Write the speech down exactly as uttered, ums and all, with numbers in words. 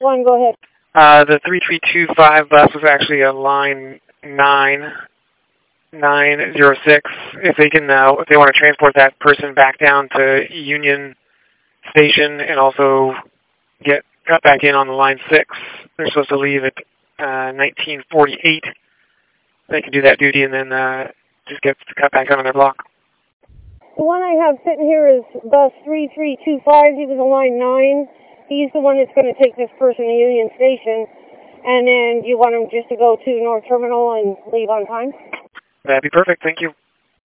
One, go ahead. Uh, the three three two five bus was actually a line nine nine zero six. If they can, uh, if they want to transport that person back down to Union Station and also get cut back in on the line six, they're supposed to leave at uh, nineteen forty-eight. They can do that duty and then uh, just get cut back on their block. The one I have sitting here is bus three three two five. He was a line nine. He's the one that's going to take this person to Union Station. And then you want him just to go to North Terminal and leave on time? That'd be perfect. Thank you.